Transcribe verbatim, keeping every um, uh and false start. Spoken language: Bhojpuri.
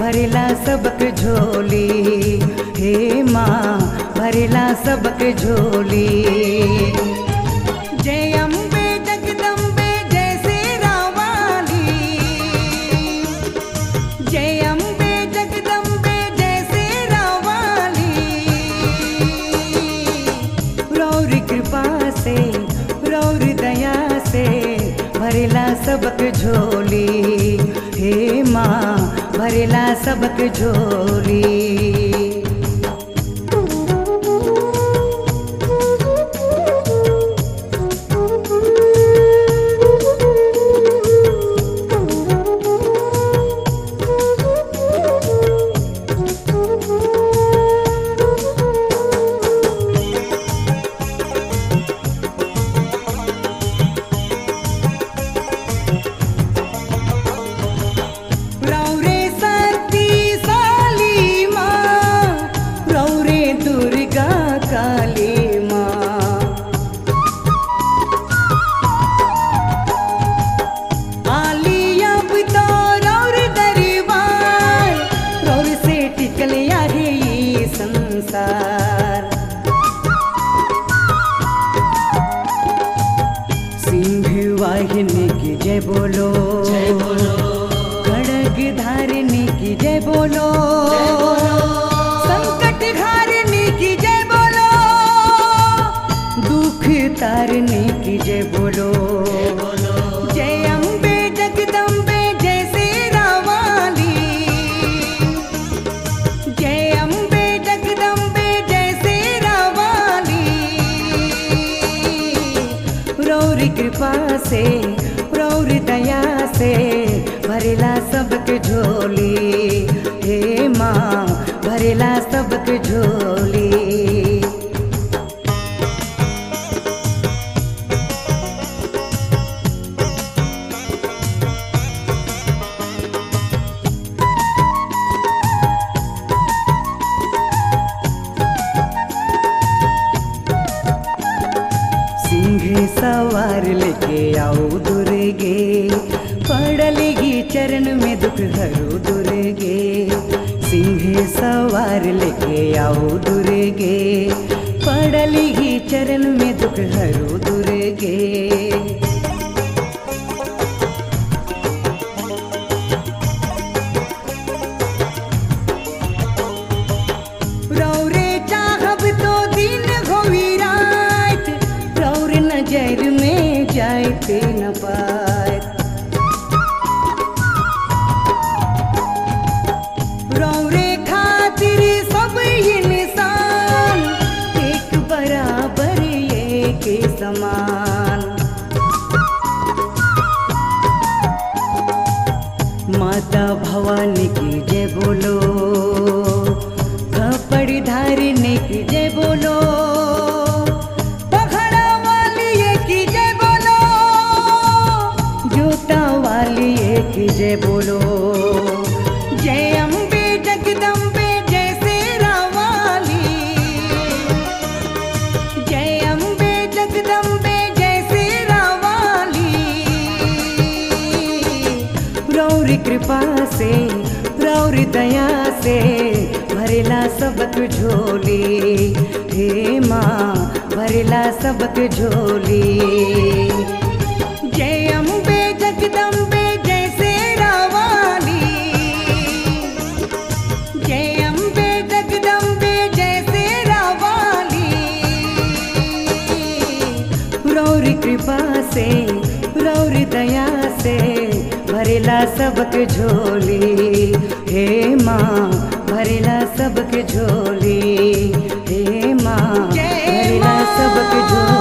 भरेला सबक झोली। हे माँ भरेला सबक झोली। जय अम्बे जगदम्बे जय शेरा वाली। जय अम्बे जगदम्बे जय शेरा वाली। रौर कृपा से रौर दया से भरेला सबक झोली। हे माँ भरेला सबक झोली। वाहिनी की जय बोलो, जय बोलो। खड़ग धारिणी की जय बोलो, जय बोलो। संकट हारिणी की जय बोलो, दुख तारिणी की जय बोलो, जय बोलो। जय अम्बे जगदम्बे जय शेरा वाली। जय अम्बे जगदम्बे जय शेरा वाली। रौर कृपा से रौर दया से भरेला सबक झोली। हे माँ भरेला सबक झोली। सिंह सवार लेके आओ दुर्गे, पड़लेगी चरण में दुख हरो दुर्गे। सिंह सवार लेके आओ दुर्गे, पड़लेगी चरण में दुख हरो दुर्गे। नजर में जाते न पाए, रौरे खातिर सब इंसान एक बराबर एक समान। माता भवानी की जय बोलो, खपड़ धारिणी की जय बोलो, की जय बोलो। जय अम्बे जगदम्बे जय शेरा वाली। जय अम्बे जगदम्बे जय शेरा वाली। रौर कृपा से रौर दया से भरेला सबक झोली। हे माँ भरेला सबक झोली। जय अम्बे जगदम्बे कृपा से रौर दया से भरेला सबक झोली। हे माँ भरेला सबक झोली। हे माँ भरेला सबक झोली।